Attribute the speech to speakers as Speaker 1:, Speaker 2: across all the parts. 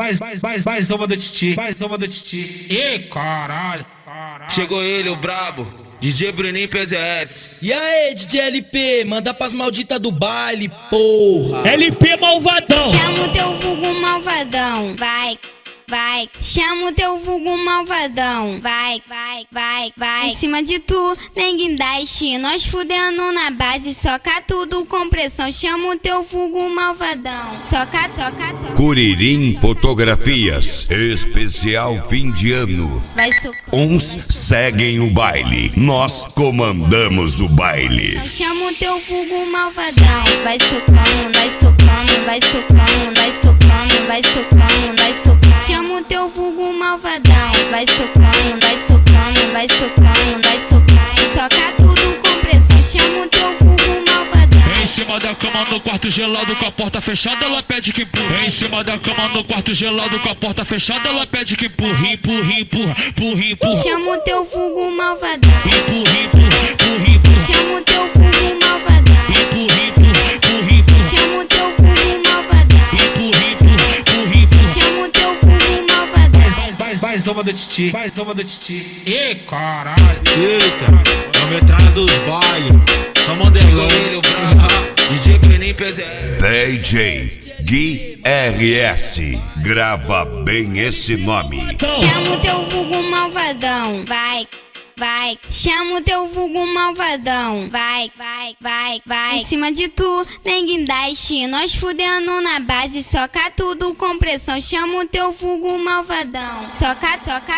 Speaker 1: mais uma do Titi, mais uma do Titi. Ê, caralho.
Speaker 2: Chegou ele, o brabo, DJ Bruninho PZS.
Speaker 3: E aí, DJ LP, manda pras malditas do baile, porra.
Speaker 4: LP malvadão.
Speaker 5: Chama o teu vulgo malvadão, vai. Chama o teu vulgo malvadão, vai. Em cima de tu, nem guindaste, nós fudendo na base, soca tudo com pressão. Chama o teu vulgo malvadão, soca.
Speaker 6: Curirim Fotografias, especial fim de ano.
Speaker 5: Vai socar.
Speaker 6: Uns seguem o baile, nós comandamos o baile.
Speaker 5: Chama o teu vulgo malvadão, vai socando, vai socando, vai socando, vai socando, vai socando, vai socando. Chama o teu vulgo malvadão, vai socando, vai socando, vai socando, vai socando. Soca tudo com pressão, chama o teu vulgo malvadão.
Speaker 4: Em cima da cama no quarto gelado com a porta fechada, ela pede que empurre. Em cima da cama no quarto gelado com a porta fechada, ela pede que empurre, empurre.
Speaker 5: Chama o teu vulgo malvadão,
Speaker 4: Empurre.
Speaker 5: chama o teu vulgo malvadão,
Speaker 4: Empurre.
Speaker 5: chama o teu vulgo malvadão, chama o teu vulgo malvadão.
Speaker 1: Mais uma do Titi, mais uma do Titi. Ê, caralho.
Speaker 2: Eita, é o metralha dos bailes. Só modelão. Chegou ele, o brabo, DJ Bruninho PZS.
Speaker 6: DJ Gui RS, grava bem esse nome.
Speaker 5: Chama o teu vulgo malvadão, vai. Chama o teu vulgo malvadão, vai. Em cima de tu, nem guindaste, nós fudendo na base, soca tudo com pressão. Chama o teu vulgo malvadão, soca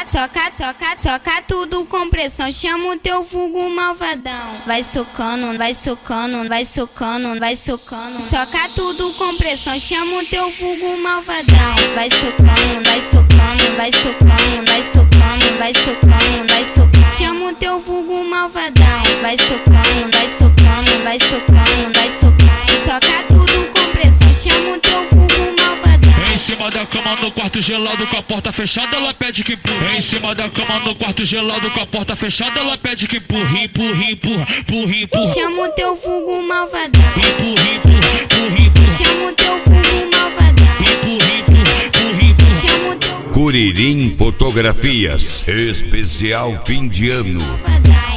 Speaker 5: tudo com pressão. Chama o teu vulgo malvadão, vai socando, vai socando, vai socando, vai socando. Soca tudo com pressão. Chama o teu vulgo malvadão, vai socando, vai socando, vai socando, vai socando, vai socando, vai socando. Chama o teu vulgo malvadão, vai socando, vai socando, vai socando, vai socando. Soca tudo com pressão, chama o teu vulgo malvadão.
Speaker 4: Em cima da cama no quarto gelado com a porta fechada, ela pede que empurre. Em cima da cama no quarto gelado com a porta fechada, ela pede que empurre, empurre.
Speaker 5: Chama o teu vulgo malvadão,
Speaker 4: Empurre.
Speaker 5: chama o teu vulgo malvadão, chama o teu
Speaker 6: Curirim Fotografias, especial fim de ano.
Speaker 5: malvadão.